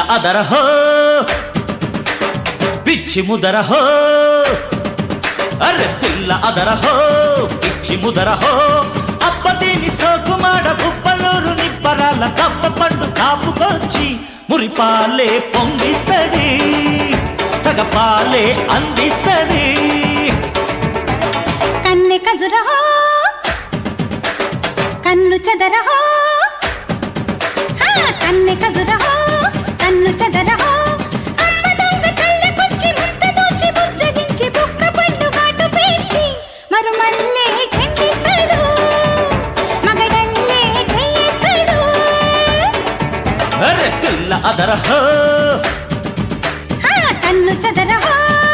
అదరహో పిచ్చి ముదరహో అరే పిల్ల అదరహో పిచ్చి ముదరహో అప్పదీని సోకుమాడ బుబ్బలూరు నిబ్బరాల కప్ప పండు కాపుకొచ్చి మురిపాలే పొంగిస్తది సగపాలే అందిస్తది కన్నె కజురహో కన్ను చెదరహో కన్నె కజురహో కన్ను చెదరహో అమ్మ దొంగ కళ్ళకొచ్చి ముద్ద దోచి బుజ్జగించి బుక్క పండు కాటు పెట్టి మరుమల్లే చెందిస్తాడు మగడల్లే చేయిస్తాడు అరే పిల్ల అదరహో కన్ను చెదరహో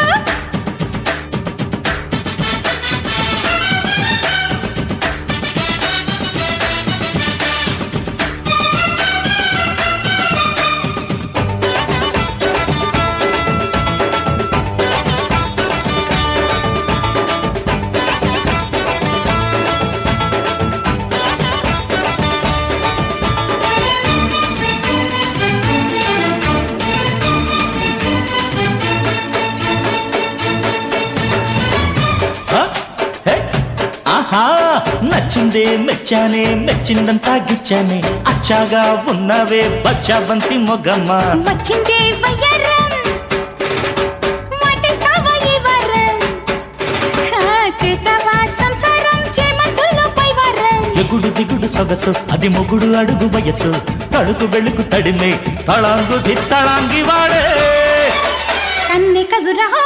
నచ్చిందే మెచ్చానే మెచ్చిందంతా గిచ్చానే అచ్చాగా ఉన్నవే బచ్చాబంతి మొగమ్మ వచ్చిందే వయ్యారం వాటేస్తావా ఈ వారం చేస్తావా సంసారం చేమంతుల్లో పైవారం ఎగుడు దిగుడు సొగసు అది మొగుడు అడుగు వయసు తడుకు వెళుకు తడిమే తళాంగు దిత్తళాంగి వాడే కన్నె కజురహో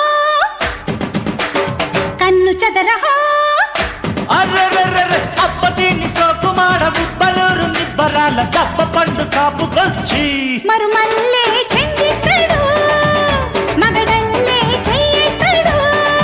కన్ను చెదరహో అర్రెర్రెర్రె అప్పటిని సోకుమాడ బుబ్బలూరు నిబ్బరాల కప్ప పండు కాపుకొచ్చి మరుమల్లే చెందిస్తాడు మగడల్లే చేయిస్తాడు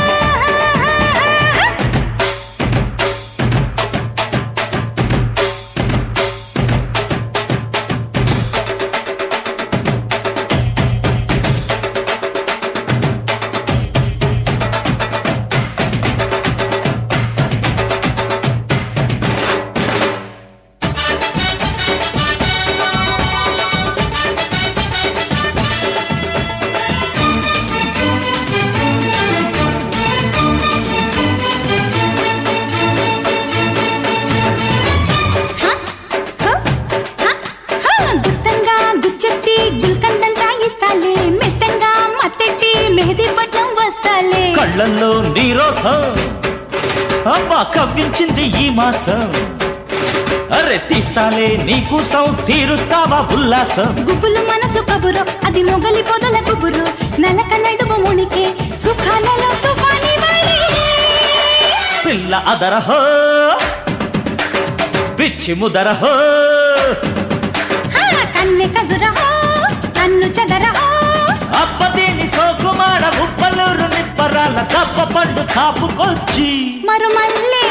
గుత్తంగా గుచ్చెత్తి గుల్కందంతా ఇస్తాలే మెత్తంగా మత్తెట్టి మెహదీపట్నం వస్తాలే కళ్ళల్లో నీరోసం అబ్బా కవ్వించింది ఈ మాసం అరే తీస్తాలే నీకోసం తీరుస్తావా ఉల్లాసం గుబులు మనసు కబురు అది మొగలి పొదల గుబురు నలక నడుము మునికే సుఖాలలో తుఫాని వాలి పిల్ల అదరహో పిచ్చి ముదరహో కన్నె కజురహో కన్ను చెదరహో అప్పదీని సోకుమాడ ఉప్పలూరు నిబ్బరాల కప్ప పండు కాపుకొచ్చి మరుమల్లే